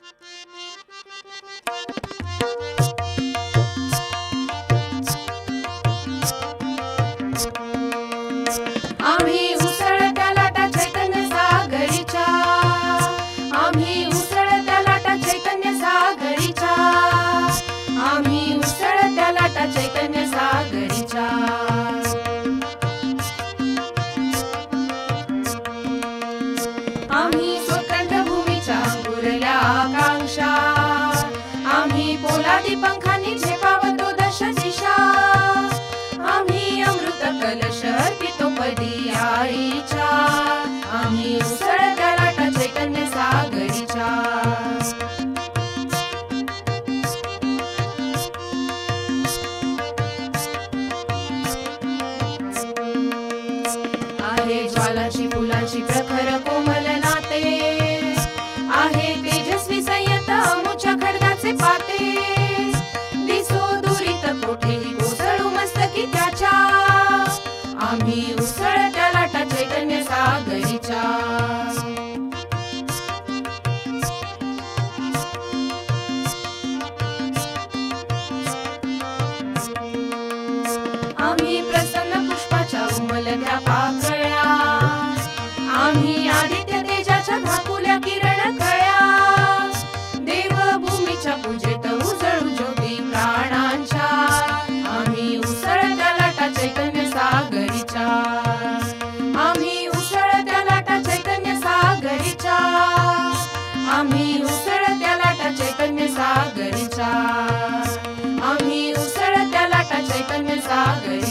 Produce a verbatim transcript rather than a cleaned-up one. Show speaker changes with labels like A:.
A: आम्ही उसळत्या लाटा चैतन्य सागरीच्या, आम्ही उसळत्या लाटा चैतन्य सागरीच्या, आम्ही उसळत्या लाटा चैतन्य सागरीच्या. आम्ही स्वतंत्र भूमीच्या अंकुरल्या आकांक्षा, आम्ही पोलादी पंखांनी झेपावतो दश दिशा, आम्ही अमृत कलश अर्पितो पदी आईच्या, आम्ही उसळत्या लाटा चैतन्य सागरीच्या. आहे ज्वालाची फुलाची प्रखर कोमल नाते, आहे तेजस्वी संयत अमुच्या खड्गाचे पाते, दिसो दुरीत कोठेही कोसळू मस्तकी त्याच्या, आम्ही उसळत्या लाटा चैतन्य सागरीच्या. आम्ही प्रसन्न पुष्पाच्या उमलत्या पाकळ्या, आम्ही आदित्य तेजाच्या धाकुल्या किरण कळ्या, देवभूमीच्या पूजेत उजळू ज्योती प्राणांच्या, आम्ही उसळत्या लाटा चैतन्य सागरीच्या. आम्ही उसळत्या लाटा चैतन्य सागरीच्या, आम्ही उसळत्या लाटा चैतन्य सागरीच्या, आम्ही उसळत्या लाटा चैतन्य सागरी.